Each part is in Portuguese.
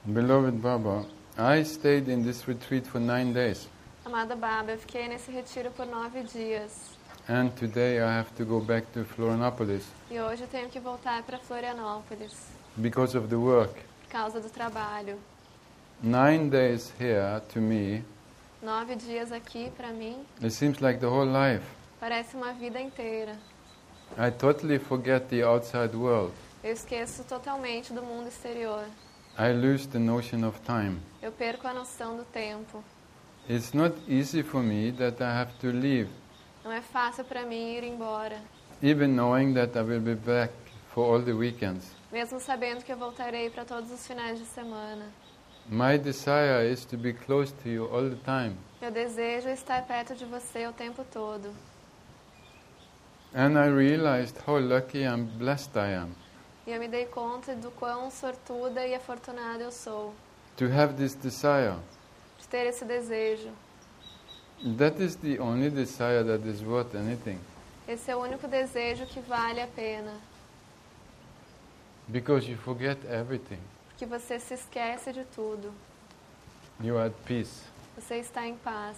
Beloved Baba, I stayed in this retreat for 9 days. Amada Baba, eu fiquei nesse retiro por 9 dias. And today I have to go back to Florianopolis E hoje eu tenho que voltar para Florianópolis, because of the work. por causa do trabalho. 9 days here, to me, 9 dias aqui, para mim, it seems like the whole life. parece uma vida inteira. I totally forget the outside world. Eu esqueço totalmente do mundo exterior. I lose the notion of time. Eu perco a noção do tempo. It's not easy for me that I have to leave, Não é fácil para mim ir embora, even knowing that I will be back for all the weekends. mesmo sabendo que eu voltarei para todos os finais de semana. My desire is to be close to you all the time. Eu desejo estar perto de você o tempo todo. And I realized how lucky and blessed I am E eu me dei conta do quão sortuda e afortunada eu sou to have this desire. de ter esse desejo. That is the only desire that is worth anything. Esse é o único desejo que vale a pena, Because you forget everything. porque você se esquece de tudo. You are at peace. Você está em paz.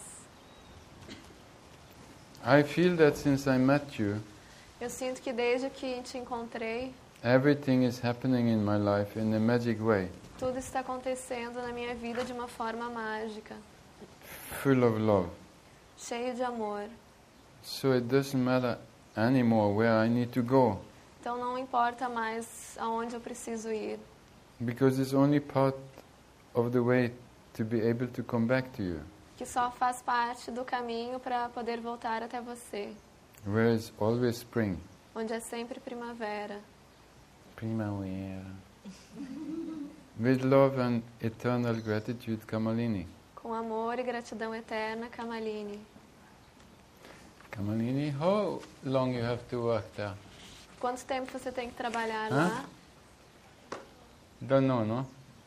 I feel that since I met you, Eu sinto que desde que te encontrei, everything is happening in my life in a magic way, tudo está acontecendo na minha vida de uma forma mágica, full of love. cheio de amor. So it doesn't matter anymore where I need to go, Então não importa mais aonde eu preciso ir, because it's only part of the way to be able to come back to you, que só faz parte do caminho para poder voltar até você, where it's always spring. onde é sempre primavera. Primavera. With love and eternal gratitude, Kamalini. Com amor e gratidão eterna, Kamaline. Kamalini, how long you have to work there? Quanto tempo você tem que trabalhar Hã? lá? Don't know, no?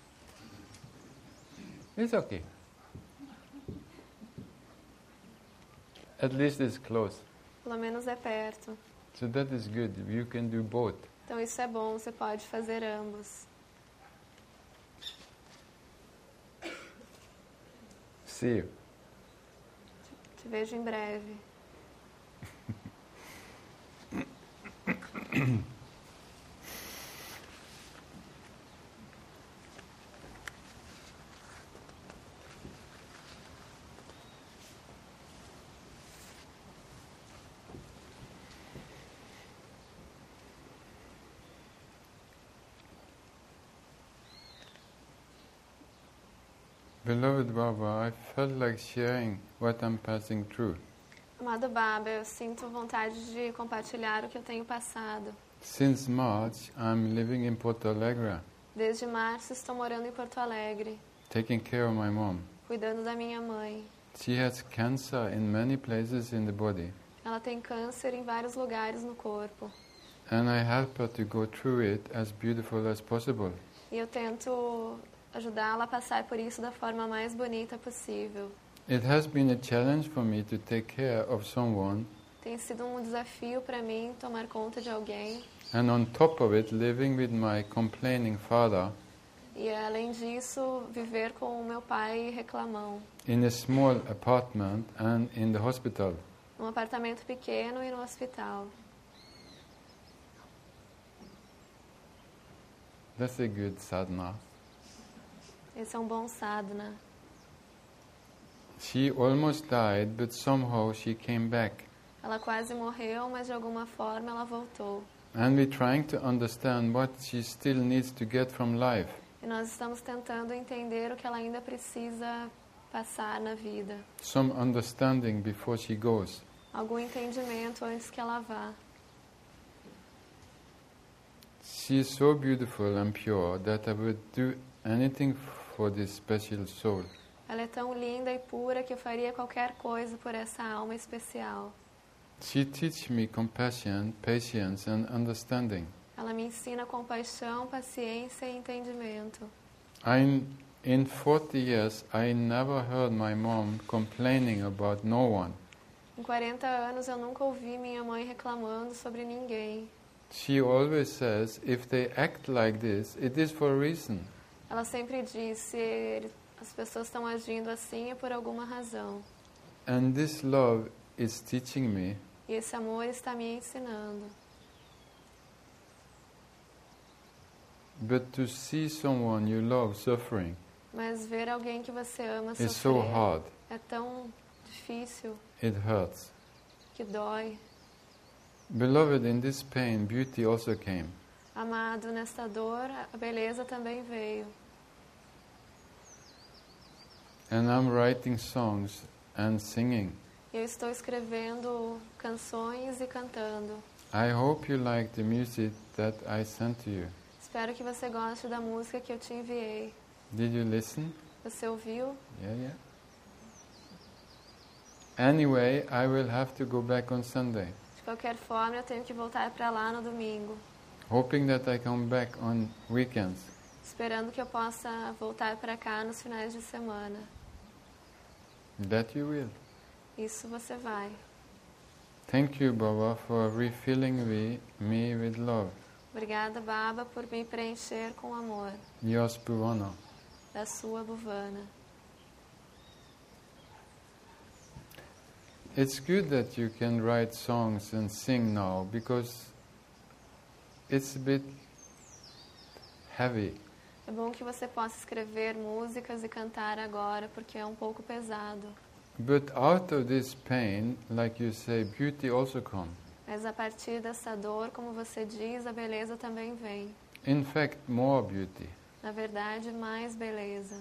It's okay. At least it's close. Pelo menos é perto. So that is good. You can do both. Então isso é bom, você pode fazer ambos. See you. Te vejo em breve. Beloved Baba, I felt like sharing what I'm passing through. Amado Baba, eu sinto vontade de compartilhar o que eu tenho passado. Since March, I'm living in Porto Alegre, Desde março estou morando em Porto Alegre, taking care of my mom. cuidando da minha mãe. She has cancer in many places in the body, Ela tem câncer em vários lugares no corpo. and I help her to go through it as beautiful as possible. E eu tento ajudá-la a passar por isso da forma mais bonita possível. It has been a challenge for me to take care of someone, Tem sido um desafio para mim tomar conta de alguém. and on top of it, living with my complaining father E, além disso, viver com o meu pai reclamão. in a small apartment and in the hospital. Num apartamento pequeno e no hospital. That's a good sadhana. Esse é um bom sadhana. She almost died, but somehow she came back. Ela quase morreu, mas de alguma forma ela voltou. And we're trying to understand what she still needs to get from life. E nós estamos tentando entender o que ela ainda precisa passar na vida. Some understanding before she goes. Algum entendimento antes que ela vá. She is so beautiful and pure that I would do anything for this special soul. Ela é tão linda e pura que eu faria qualquer coisa por essa alma especial. She teaches me compassion, patience and understanding. Ela me ensina compaixão, paciência e entendimento. In 40 years, I never heard my mom complaining about no one. Em 40 anos eu nunca ouvi minha mãe reclamando sobre ninguém. She always says, if they act like this, it is for a reason. Ela sempre diz, se as pessoas estão agindo assim é por alguma razão. And this love is teaching me E esse amor está me ensinando. but to see someone you love suffering Mas ver alguém que você ama is so sofrer hard. é tão difícil, It hurts. que dói. Beloved, in this pain, beauty also came. Amado, nesta dor, a beleza também veio. And I'm writing songs and singing. Eu estou escrevendo canções e cantando. I hope you like the music that I sent to you. Espero que você goste da música que eu te enviei. Did you listen? Você ouviu? Yeah. Anyway, I will have to go back on Sunday, De qualquer forma, eu tenho que voltar para lá no domingo. hoping that I come back on weekends. Esperando que eu possa voltar para cá nos finais de semana. That you will. Isso você vai. Thank you, Baba, for refilling me with love. Obrigada, Baba, por me preencher com amor. Yas Bhuvana. Da sua Bhuvana. It's good that you can write songs and sing now, because it's a bit heavy. É bom que você possa escrever músicas e cantar agora, porque é um pouco pesado. But out of this pain, like you say, beauty also comes. Mas a partir dessa dor, como você diz, a beleza também vem. In fact, more beauty. Na verdade, mais beleza.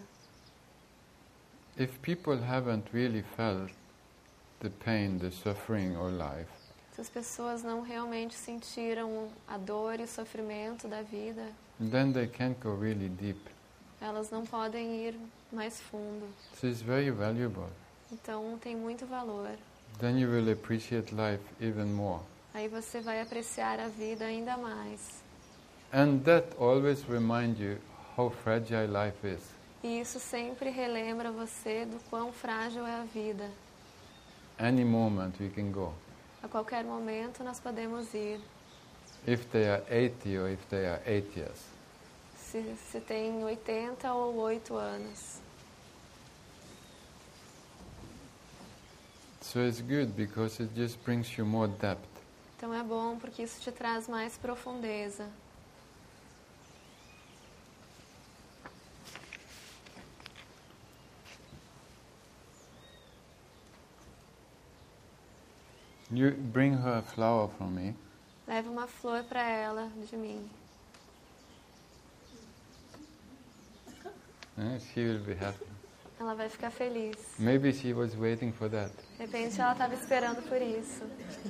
If people haven't really felt the pain, the suffering or life, Se as pessoas não realmente sentiram a dor e o sofrimento da vida, then they can't go really deep. elas não podem ir mais fundo. So it's very valuable. Então tem muito valor. Then you will appreciate life even more. Aí você vai apreciar a vida ainda mais. And that always reminds you how fragile life is. E isso sempre relembra você do quão frágil é a vida. Any moment we can go. A qualquer momento nós podemos ir. If they are 80 or if they are 8 years. Se tem 80 ou 8 anos. So it's good because it just brings you more depth. Então é bom porque isso te traz mais profundeza. You bring her a flower from me. Leve uma flor para ela de mim. She will be happy. Ela vai ficar feliz. Maybe she was waiting for that. De repente ela estava esperando por isso.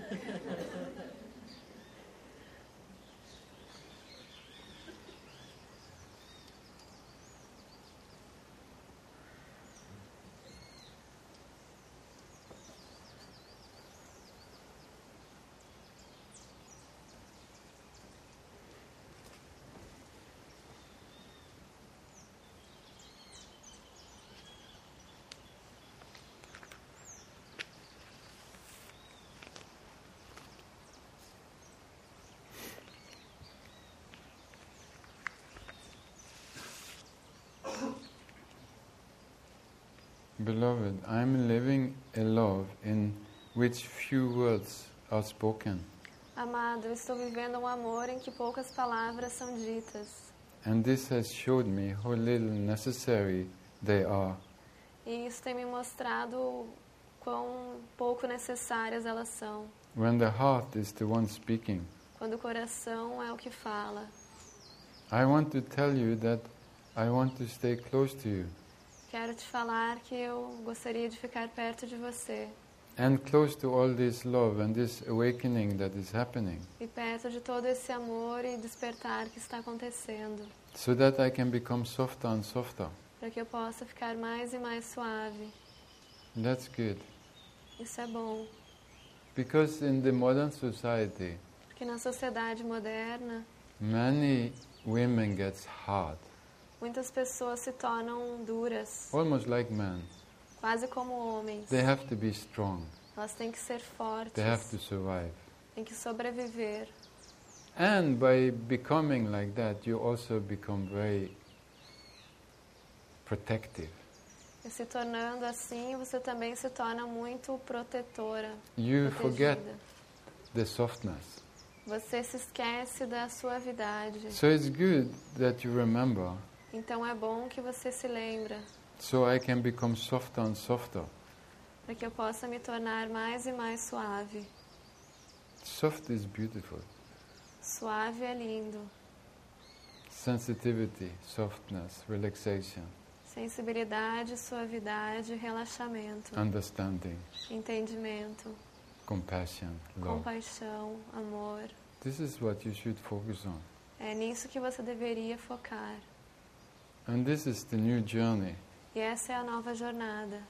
Beloved, I'm living a love in which few words are spoken. Amado, eu estou vivendo um amor em que poucas palavras são ditas. And this has showed me how little necessary they are. E isso tem me mostrado quão pouco necessárias elas são. When the heart is the one speaking. Quando o coração é o que fala. I want to tell you that I want to stay close to you. Quero te falar que eu gostaria de ficar perto de você. And close to all this love and this awakening that is happening. E perto de todo esse amor e despertar que está acontecendo. So that I can become softer and softer. Para que eu possa ficar mais e mais suave. That's good. Isso é bom. Because in the modern society, Porque na sociedade moderna, many women get hard. muitas pessoas se tornam duras, Almost like men. quase como homens. They have to be strong. Elas têm que ser fortes, They have to survive. têm que sobreviver. And by becoming like that, you also become very protective. E se tornando assim, você também se torna muito protetora, You forget protegida. the softness. Você se esquece da suavidade. So it's good that you remember, Então é bom que você se lembra, so I can become softer and softer. para que eu possa me tornar mais e mais suave. Soft is beautiful. Suave é lindo. Sensitivity, softness, relaxation, Sensibilidade, suavidade, relaxamento, understanding, entendimento, compassion, love. compaixão, amor. This is what you should focus on. É nisso que você deveria focar. And this is the new journey. E essa é a nova jornada.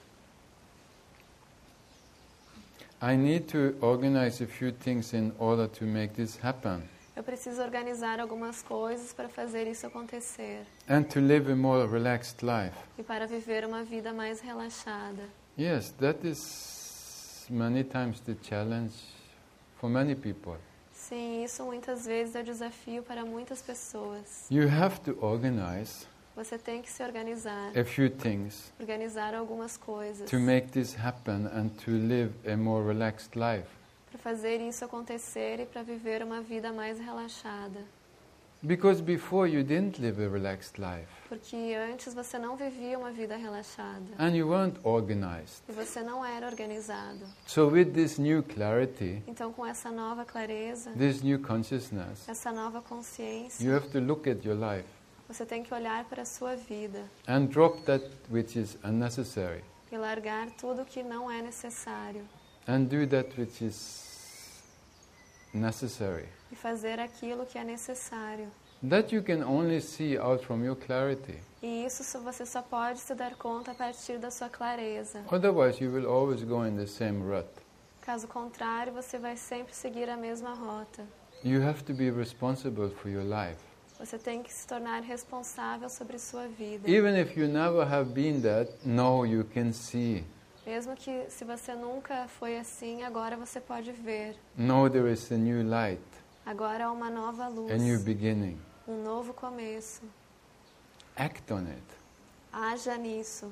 I need to organize a few things in order to make this happen. Eu preciso organizar algumas coisas para fazer isso acontecer. And to live a more relaxed life. E para viver uma vida mais relaxada. Yes, that is many times the challenge for many people. Sim, isso muitas vezes é o desafio para muitas pessoas. You have to organize Você tem que se organizar, a few things organizar algumas coisas to make this happen and to live a more relaxed life. para fazer isso acontecer e para viver uma vida mais relaxada. Because before you didn't live a relaxed life Porque antes você não vivia uma vida relaxada and you weren't organized. e você não era organizado. So with this new clarity, Então, com essa nova clareza, this new consciousness, essa nova consciência, you have to look at your life você tem que olhar para a sua vida and drop that which is unnecessary e largar tudo que não é necessário and do that which is necessary. e fazer aquilo que é necessário. That you can only see out from your clarity. E isso você só pode se dar conta a partir da sua clareza. Otherwise you will always go in the same rut. Caso contrário, você vai sempre seguir a mesma rota. You have to be responsible for your life. Você tem que se tornar responsável sobre sua vida. Even if you never have been that, now you can see. Mesmo que se você nunca foi assim, agora você pode ver. Now there is a new light, Agora há uma nova luz, a new beginning. um novo começo. Act on it. Haja nisso.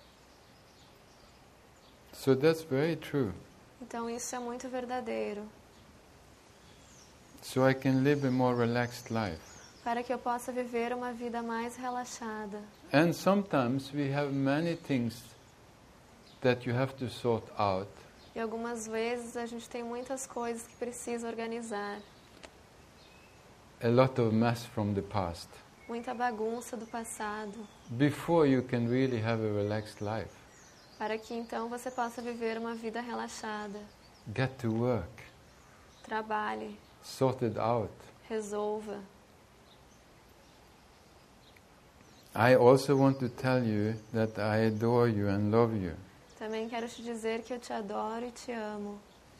So that's very true. Então isso é muito verdadeiro. So I can live a more relaxed life. Para que eu possa viver uma vida mais relaxada. And sometimes we have many things that you have to sort out. E algumas vezes a gente tem muitas coisas que precisa organizar. A lot of mess from the past. Muita bagunça do passado. Before you can really have a relaxed life. Para que então você possa viver uma vida relaxada. Get to work. Trabalhe, Sort it out. resolva. I also want to tell you that I adore you and love you. Também quero te dizer que eu te adoro e te amo.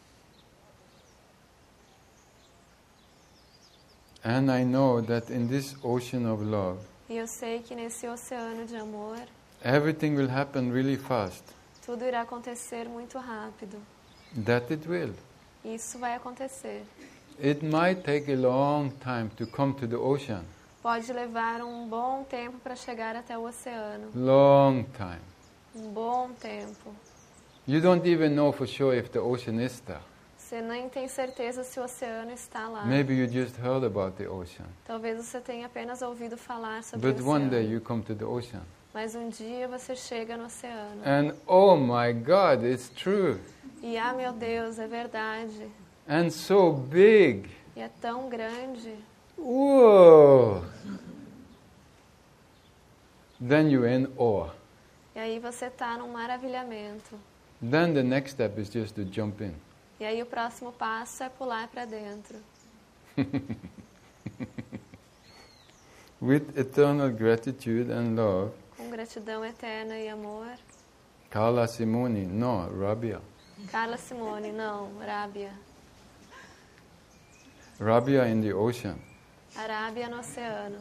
And I know that in this ocean of love, E eu sei que nesse oceano de amor, everything will happen really fast. tudo irá acontecer muito rápido. That it will. Isso vai acontecer. It might take a long time to come to the ocean. Pode levar um bom tempo para chegar até o oceano. Long time. Um bom tempo. You don't even know for sure if the ocean is there. Você nem tem certeza se o oceano está lá. Maybe you just heard about the ocean. Talvez você tenha apenas ouvido falar sobre But o one day oceano. you come to the ocean. Mas um dia você chega no oceano. And oh my God, it's true. E meu Deus, é verdade. And so big. E é tão grande. Whoa! Then you're in awe. E aí você está num maravilhamento. Then the next step is just to jump in. E aí o próximo passo é pular para dentro. With eternal gratitude and love, Com gratidão eterna e amor. Carla Simoni, no, Rabia. Carla Simone, não, Rábia. Rabia in the ocean. Arábia no oceano.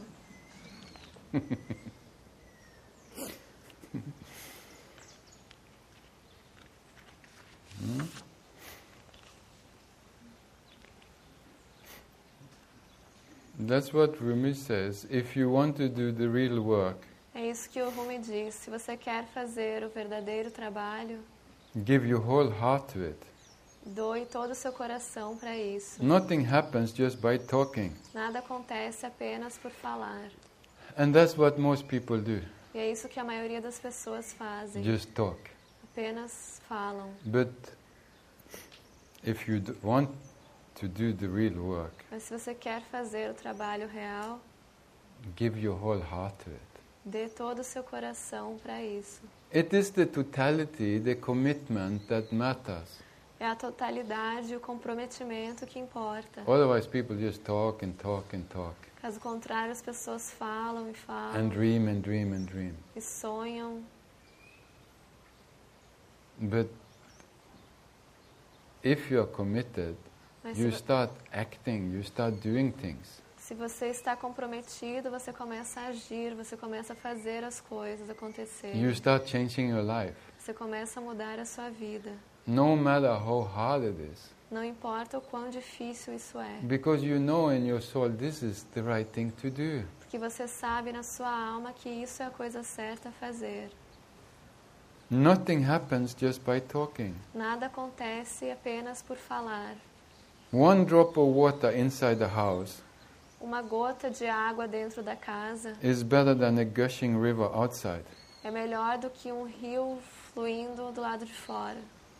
That's what Rumi says. If you want to do the real work, É isso que o Rumi diz. Se você quer fazer o verdadeiro trabalho, give your whole heart to it. doe todo o seu coração para isso. Nothing happens just by talking. Nada acontece apenas por falar. And that's what most people do. E é isso que a maioria das pessoas fazem. Just talk. Apenas falam. But if you want to do the real work, Mas se você quer fazer o trabalho real, give your whole heart to it. dê todo o seu coração para isso. It is the totality, the commitment that matters. É a totalidade e o comprometimento que importa. Otherwise people just talk and talk and talk. Caso contrário, as pessoas falam e falam. And dream and dream and dream. E sonham. But if you are committed, Mas you start acting, you start doing things. se você está comprometido, você começa a agir, você começa a fazer as coisas acontecerem. You start changing your life. Você começa a mudar a sua vida. No matter how hard it is. Não importa o quão difícil isso é. Because you know in your soul this is the right thing to do. Porque você sabe na sua alma que isso é a coisa certa a fazer. Nothing happens just by talking. Nada acontece apenas por falar. One drop of water inside the house Uma gota de água dentro da casa is better than a gushing river outside. é melhor do que um rio fluindo do lado de fora.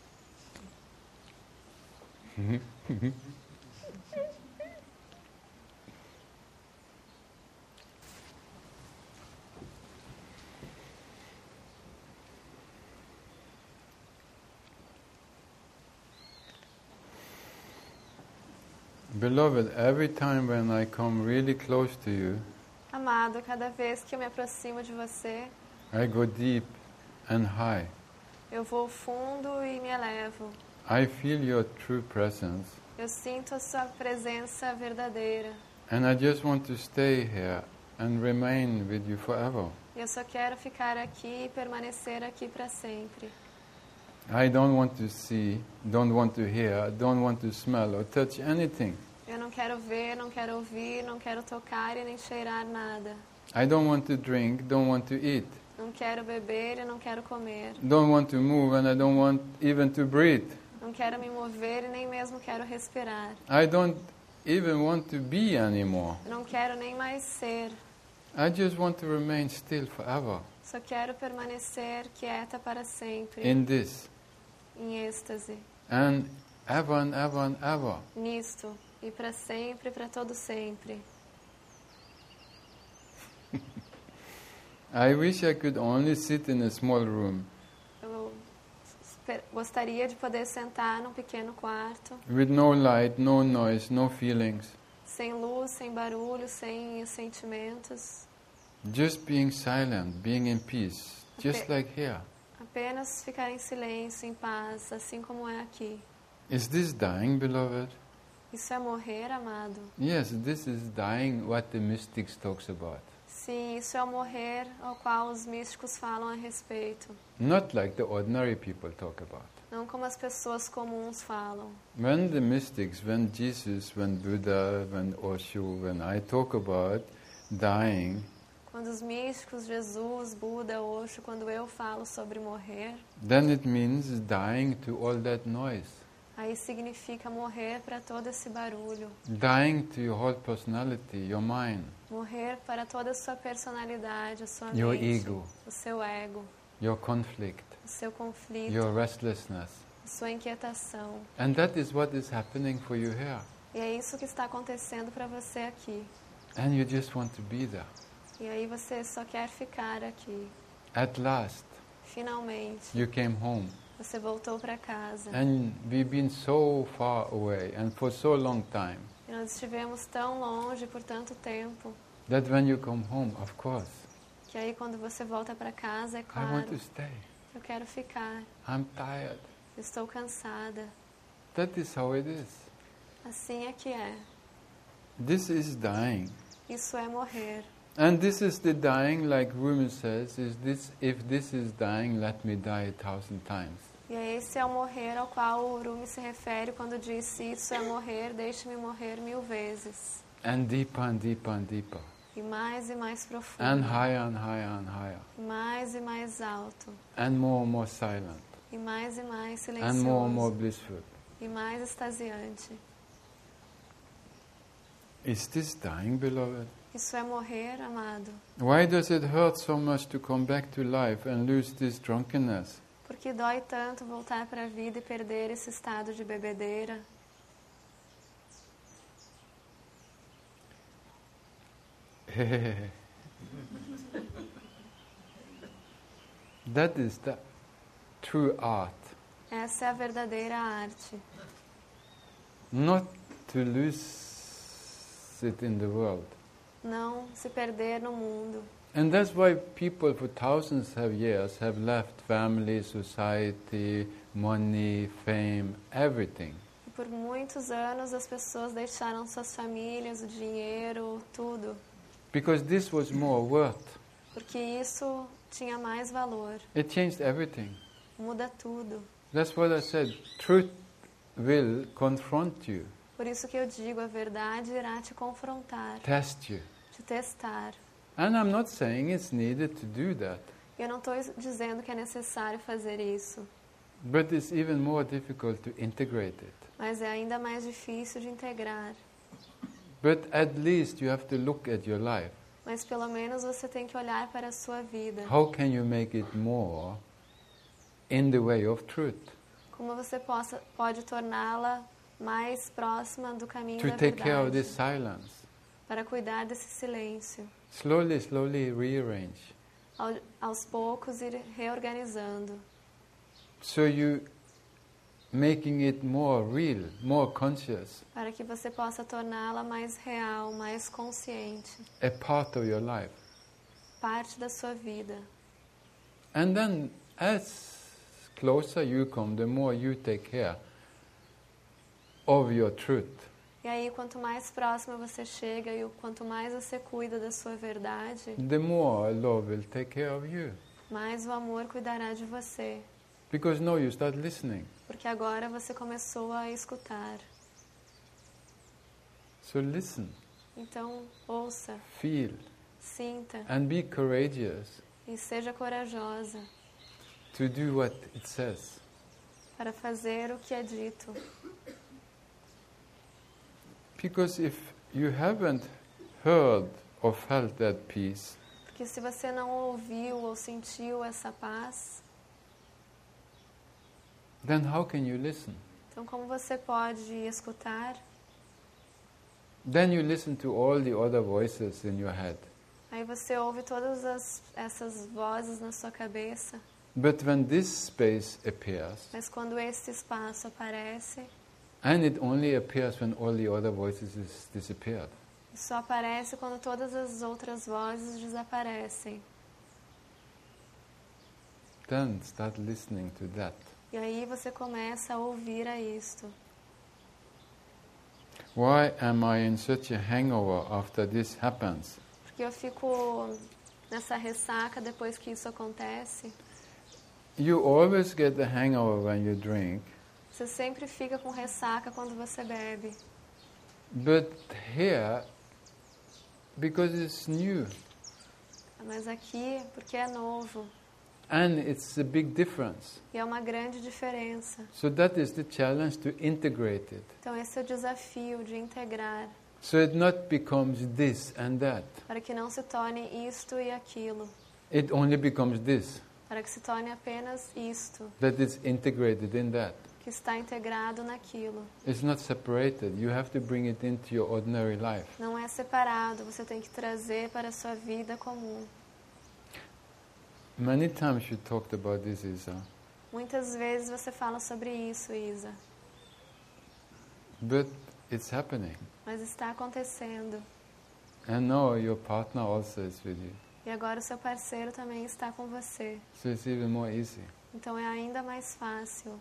Beloved, every time when I come really close to you, Amado, cada vez que eu me aproximo de você, I go deep and high. eu vou fundo e me elevo. I feel your true presence, Eu sinto a sua presença verdadeira. and I just want to stay here and remain with you forever. Eu só quero ficar aqui e permanecer aqui para sempre. I don't want to see, don't want to hear, don't want to smell or touch anything. Eu não quero ver, não quero ouvir, não quero tocar e nem cheirar nada. I don't want to drink, don't want to eat. Não quero beber e não quero comer. Don't want to move and I don't want even to breathe. Não quero me mover e nem mesmo quero respirar. I don't even want to be anymore. Não quero nem mais ser. I just want to remain still forever Só quero permanecer quieta para sempre. in this Em êxtase. and ever and ever and ever. Nisto. E para sempre, para todo sempre. I wish I could only sit in a small room Eu gostaria de poder sentar num pequeno quarto, with no light, no noise, no feelings, sem luz, sem barulho, sem sentimentos. just being silent, being in peace, just like here. Apenas ficar em silêncio, em paz, assim como é aqui. Is this dying, beloved? Isso é morrer, amado? Yes, this is dying what the mystics talks about. Sim, isso é o morrer ao qual os místicos falam a respeito. Not like the ordinary people talk about. Não como as pessoas comuns falam. When the mystics, when Jesus, when Buddha, when Osho, when I talk about dying, Quando os místicos, Jesus, Buda, Osho, quando eu falo sobre morrer, then it means dying to all that noise. aí significa morrer para todo esse barulho. Dying to your whole personality, your mind, Morrer para toda a sua personalidade, a sua your mente, ego, o seu ego, your conflict, o seu conflito, your restlessness. a sua inquietação. And that is what is happening for you here. E é isso que está acontecendo para você aqui. And you just want to be there. E aí você só quer ficar aqui. At last, Finalmente, you came home. você voltou para casa. And we've been so far away and for so long time E nós estivemos tão longe por tanto tempo, that when you come home, of course, que aí quando você volta para casa, é I want claro, to stay. eu quero ficar. I'm tired. Eu estou cansada. That is how it is. Assim é que é. This is dying. Isso é morrer. And this is the dying, like Rumi says, is this, if this is dying, let me die 1,000 times. E esse é o morrer ao qual o Rumi se refere quando diz: isso é morrer, deixe-me morrer 1000 vezes. And deeper and deeper and deeper. E mais profundo. And higher and higher and higher. E mais alto. And more silent. E mais silencioso. And more blissful. E mais extasiante. Is this dying, beloved? Isso é morrer, amado. Why does it hurt so much to come back to life and lose this drunkenness? Porque dói tanto voltar para a vida e perder esse estado de bebedeira. That is the true art. Essa é a verdadeira arte. Not to lose it in the world. Não se perder no mundo. And that's why people for thousands of years have left family, society, money, fame, everything. E por muitos anos as pessoas deixaram suas famílias, o dinheiro, tudo. Because this was more worth. Porque isso tinha mais valor. It changed everything. Muda tudo. That's what I said. Truth will confront you, Por isso que eu digo, a verdade irá te confrontar, test you. te testar. And I'm not saying it's needed to do that. Eu não estou dizendo que é necessário fazer isso, But it's even more difficult to integrate it. mas é ainda mais difícil de integrar. But at least you have to look at your life. Mas pelo menos você tem que olhar para a sua vida. How can you make it more in the way of truth? Como você pode torná-la mais próxima do caminho To da take care of verdade. this silence. Para cuidar desse silêncio. Slowly rearrange. Aos poucos ir reorganizando. So you making it more real, more conscious, Para que você possa torná-la mais real, mais consciente. a part of your life. Parte da sua vida. And then as closer you come, the more you take care of your truth. E aí, quanto mais próximo você chega e quanto mais você cuida da sua verdade, The more love will take care of you. mais o amor cuidará de você. Because now you start listening. Porque agora você começou a escutar. So listen, Então, ouça, feel, sinta and be courageous e seja corajosa to do what it says. para fazer o que é dito. Because if you haven't heard or felt that peace, Porque se você não ouviu ou sentiu essa paz, then how can you listen? então como você pode escutar? Then you listen to all the other voices in your head. Aí você ouve todas essas vozes na sua cabeça, But when this space appears, mas quando esse espaço aparece, and it only appears when all the other voices is disappeared, só aparece quando todas as outras vozes desaparecem. then start listening to that. E aí você começa a ouvir a isto. Why am I in such a hangover after this happens? Porque eu fico nessa ressaca depois que isso acontece. You always get the hangover when you drink, Você sempre fica com ressaca quando você bebe. but here, because it's new, Mas aqui, porque é novo. and it's a big difference. E é uma grande diferença. So that is the challenge, to integrate it. Então esse é o desafio de integrar. So it not becomes this and that. Para que não se torne isto e aquilo. It only becomes this, Para que se torne apenas isto. that is integrated in that. Que está integrado naquilo. It's not separated. You have to bring it into your ordinary life. Não é separado. Você tem que trazer para a sua vida comum. Many times you talked about this, Isa. Muitas vezes você fala sobre isso, Isa. But it's happening. Mas está acontecendo. And now your partner also is with you. E agora o seu parceiro também está com você. So it's even more easy. Então é ainda mais fácil.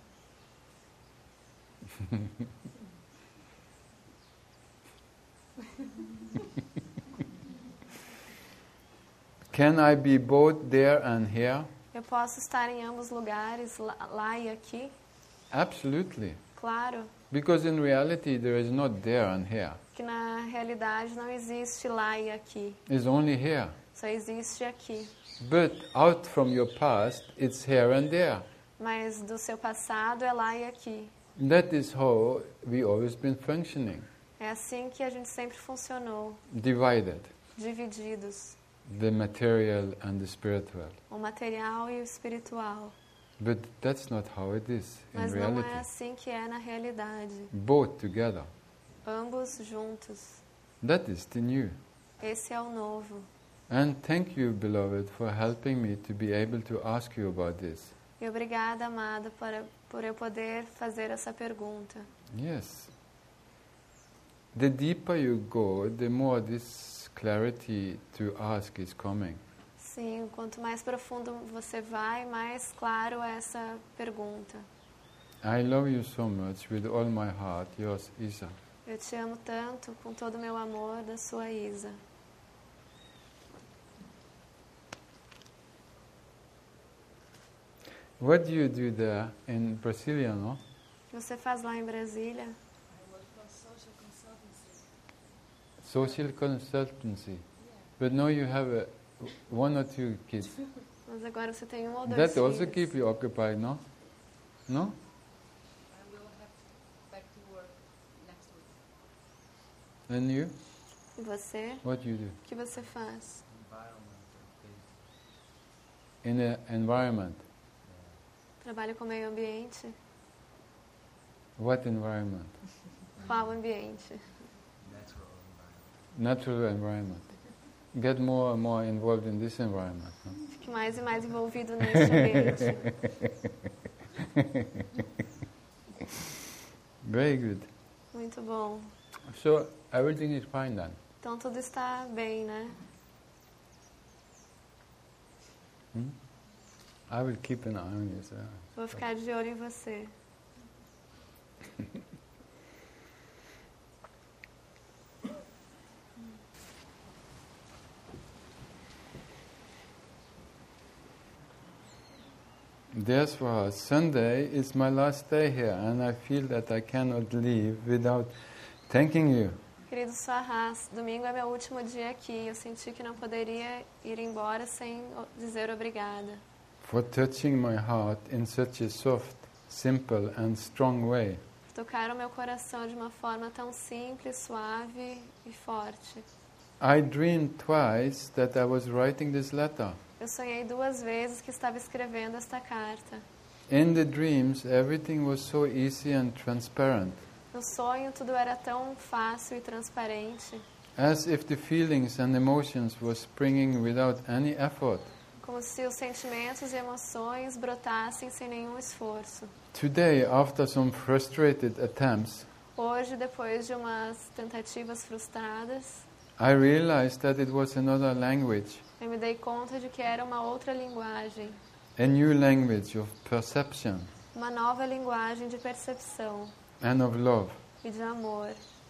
Can I be both there and here? Eu posso estar em ambos lugares, lá e aqui? Absolutely. Claro, Because in reality there is not there and here. que na Na realidade não existe lá e aqui. It's only here. Só existe aqui. But out from your past, it's here and there. Mas do seu passado é lá e aqui. That is how we always been functioning. É assim que a gente sempre funcionou. Divided. Divididos. The material and the spiritual. O material e o espiritual. But that's not how it is in Mas não reality. é assim que é na realidade. Both together. Ambos juntos. That is the new. Esse é o novo. And thank you, beloved, for helping me to be able to ask you about this. E obrigada, amada, por eu poder fazer essa pergunta. Yes. The deeper you go, the more this clarity to ask is coming. Sim, quanto mais profundo você vai, mais claro é essa pergunta. I love you so much with all my heart, yours, Isa. Eu te amo tanto, com todo o meu amor, da sua Isa. What do you do there in Brasilia, no? O que você faz lá em Brasília? Social consultancy. But now you have one or two kids. Mas agora você tem um ou dois That filhos. also keep you occupied, no? No? I will have back to work next week. And you? E você? What do you do? O que você faz? In the environment. Trabalha com o meio ambiente? What environment? Qual ambiente? Natural environment. Get more and more involved in this environment. No? Fique mais e mais envolvido nesse ambiente. Very good. Muito bom. So everything is fine then. Então tudo está bem, né? I will keep an eye on you, sir. Vou ficar de olho em você. Therefore, Sunday is my last day here, and I feel that I cannot leave without thanking you. Querido Sahas, domingo é meu último dia aqui. Eu senti que não poderia ir embora sem dizer obrigada. For touching my heart in such a soft, simple and strong way. Tocar o meu coração de uma forma tão simples, suave e forte. I dreamed twice that I was writing this letter. Eu sonhei 2 vezes que estava escrevendo esta carta. In the dreams, everything was so easy and transparent, No sonho, tudo era tão fácil e transparente, as if the feelings and emotions were springing without any effort. como se os sentimentos e emoções brotassem sem nenhum esforço. Today, after some frustrated attempts, Hoje, depois de umas tentativas frustradas, I realized that it was another language, eu me dei conta de que era uma outra linguagem, a new language of perception uma nova linguagem de percepção and of love. e de amor.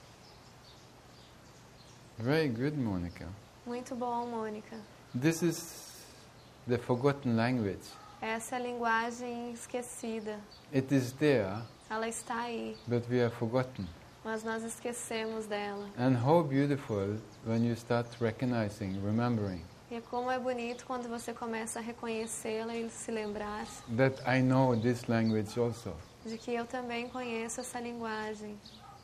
Very good, Monica. Muito bom, Mônica. This is the forgotten language. Essa é a linguagem esquecida. It is there, Ela está aí, but we are forgotten. mas nós esquecemos dela. And how beautiful when you start recognizing, remembering E como é bonito quando você começa a reconhecê-la e se lembrar that I know this language also. de que eu também conheço essa linguagem.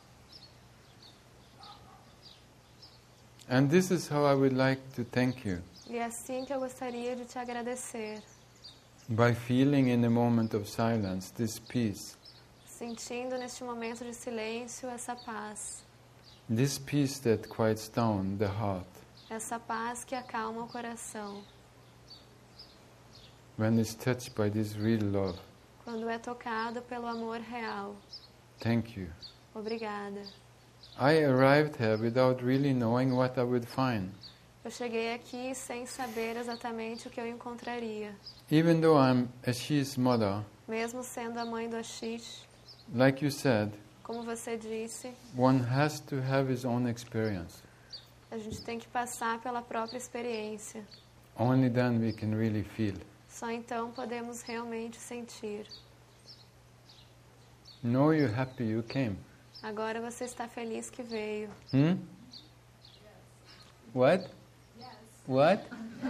And this is how I would like to thank you. E é assim que eu gostaria de te agradecer, By feeling in a moment of silence this peace. sentindo neste momento de silêncio essa paz. This peace that quiets down the heart Essa paz que acalma o coração, when it's touched by this real love. quando é tocado pelo amor real. Thank you. Obrigada. I arrived here without really knowing what I would find. Eu cheguei aqui sem saber exatamente o que eu encontraria. Even though I'm Ashi's mother, Mesmo sendo a mãe do Ashish, like you said, como você disse, one has to have his own experience. a gente tem que passar pela própria experiência. Only then we can really feel. Só então podemos realmente sentir. Know you're happy you came. Agora você está feliz que veio. What? Yes. What?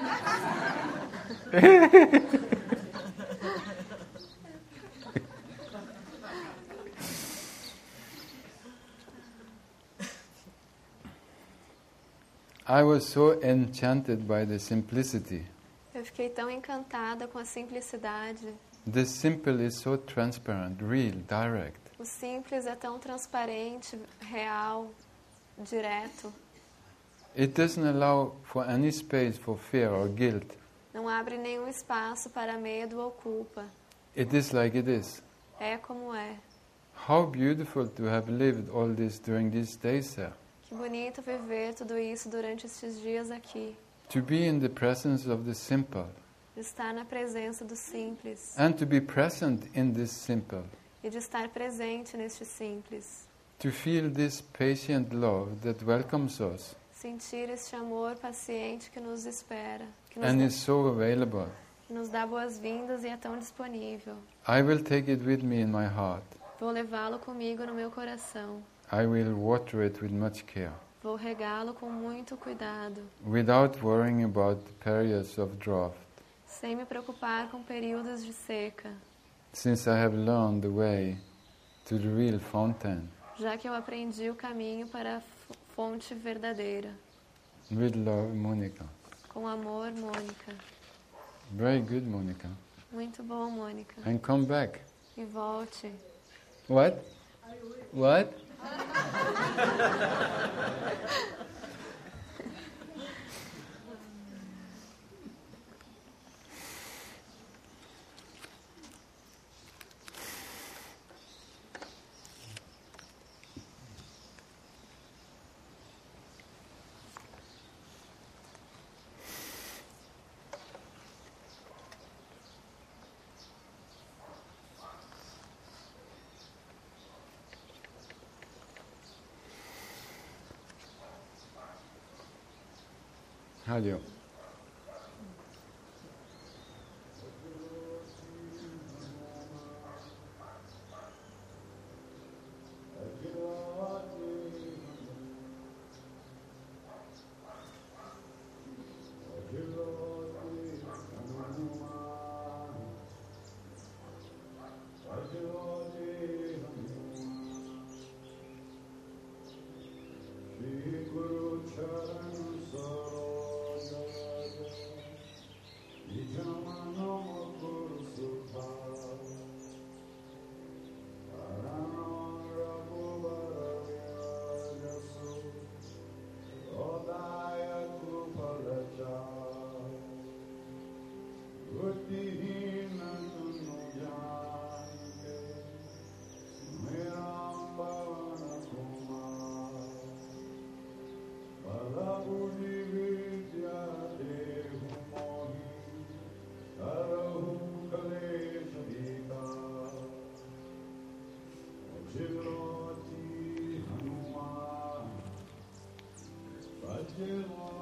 I was so enchanted by the simplicity. Eu fiquei tão encantada com a simplicidade. The simple is so transparent, real, direct. O simples é tão transparente, real, direto. It doesn't allow for any space for fear or guilt. Não abre nenhum espaço para medo ou culpa. It is like it is. É como é. How beautiful to have lived all this during these days there. Que bonito viver tudo isso durante estes dias aqui. To be in the presence of the simple. De estar na presença do simples. And to be present in this simple. E de estar presente neste simples. To feel this patient love that welcomes us. Sentir este amor paciente que nos espera. Que And is so available. nos dá boas-vindas e é tão disponível. I will take it with me in my heart. Vou levá-lo comigo no meu coração. I will water it with much care. Vou regá-lo com muito cuidado. Without worrying about the periods of drought. Sem me preocupar com períodos de seca. Since I have learned the way to the real fountain. Já que eu aprendi o caminho para a fonte verdadeira. With love, Monica. Com amor, Mônica. Very good, Monica. Muito bom, Mônica. And come back. E volte. What? What? Hallelujah. Hallelujah.